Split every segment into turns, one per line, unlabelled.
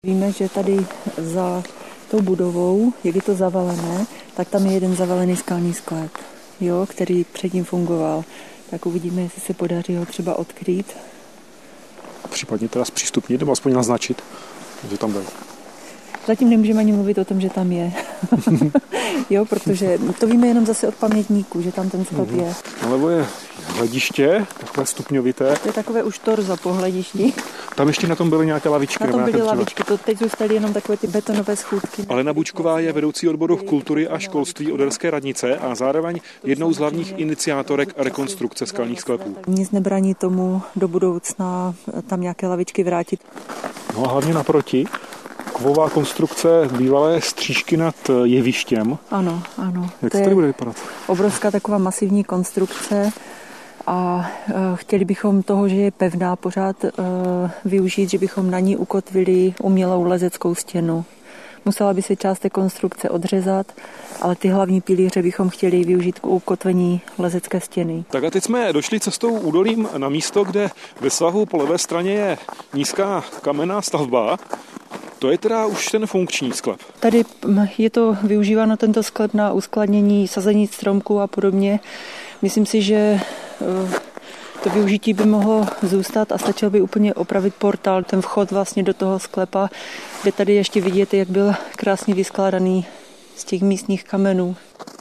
Víme, že tady za tou budovou, jak je to zavalené, tak tam je jeden zavalený skalní sklep, který předtím fungoval. Tak uvidíme, jestli se podaří ho třeba odkrýt.
Případně teda zpřístupnit nebo aspoň naznačit, že tam byl.
Zatím nemůžeme ani mluvit o tom, že tam je. Protože to víme jenom zase od pamětníků, že tam ten sklep je.
Nalevo je hlediště, takové stupňovité.
To je takové už torzo po hledišti.
Tam ještě na tom byly nějaké lavičky.
Na tom byly lavičky, to teď zůstaly jenom takové ty betonové schůdky.
Alena Bučková je vedoucí odboru kultury a školství Oderské radnice a zároveň jednou z hlavních iniciátorek rekonstrukce skalních sklepů.
Nic nebrání tomu do budoucna tam nějaké lavičky vrátit.
No a hlavně naproti kovová konstrukce bývalé střížky nad jevištěm.
Ano.
Jak to tady bude vypadat?
Obrovská taková masivní konstrukce a chtěli bychom toho, že je pevná, pořád využít, že bychom na ní ukotvili umělou lezeckou stěnu. Musela by se část té konstrukce odřezat, ale ty hlavní pilíře bychom chtěli využít k ukotvení lezecké stěny.
Tak a teď jsme došli cestou údolím na místo, kde ve svahu po levé straně je nízká kamenná stavba. To je teda už ten funkční sklep.
Tady je to využíváno tento sklep na uskladnění sazení stromků a podobně. Myslím si, že to využití by mohlo zůstat a stačilo by úplně opravit portál, ten vchod vlastně do toho sklepa, kde tady ještě vidíte, jak byl krásně vyskládaný z těch místních kamenů.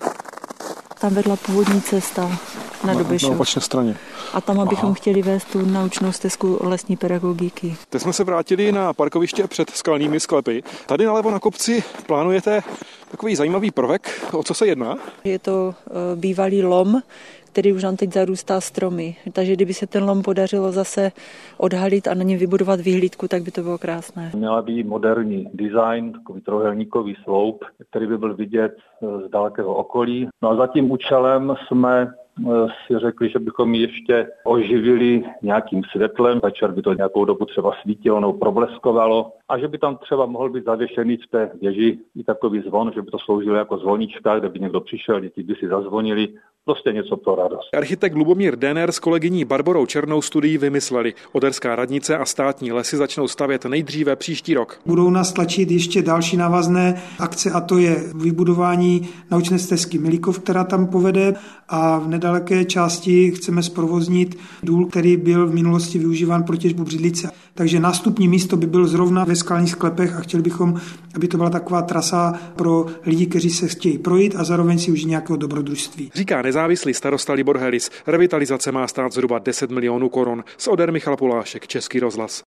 Tam vedla původní cesta na Dobyšov.
Na opačné straně.
A tam, abychom chtěli vést tu naučnou stezku lesní pedagogiky.
Teď jsme se vrátili na parkoviště před skalními sklepy. Tady nalevo na kopci plánujete takový zajímavý prvek. O co se jedná?
Je to bývalý lom, který už nám teď zarůstá stromy. Takže kdyby se ten lom podařilo zase odhalit a na něm vybudovat vyhlídku, tak by to bylo krásné.
Měla by moderní design, takový trojuhelníkový sloup, který by byl vidět z dalekého okolí. No a za tím účelem jsme si řekli, že bychom ji ještě oživili nějakým světlem. Večer by to nějakou dobu třeba svítilo nebo probleskovalo a že by tam třeba mohl být zavěšený v té věži i takový zvon, že by to sloužilo jako zvonička, kde by někdo přišel, děti by si zazvonili. Prostě něco pro radost.
Architekt Lubomír Denner s kolegyní Barborou Černou studii vymysleli. Oderská radnice a státní lesy začnou stavět nejdříve příští rok.
Budou nás tlačit ještě další návazné akce a to je vybudování naučné stezky Milíkov, která tam povede a v nedaleké části chceme zprovoznit důl, který byl v minulosti využíván pro těžbu břidlice. Takže nástupní místo by byl zrovna ve skalních sklepech a chtěli bychom, aby to byla taková trasa pro lidi, kteří se chtějí projít a zároveň si užít nějakého dobrodružství.
Říká nezávislý starosta Libor Helis. Revitalizace má stát zhruba 10 milionů korun. Z Oder Michal Polášek, Český rozhlas.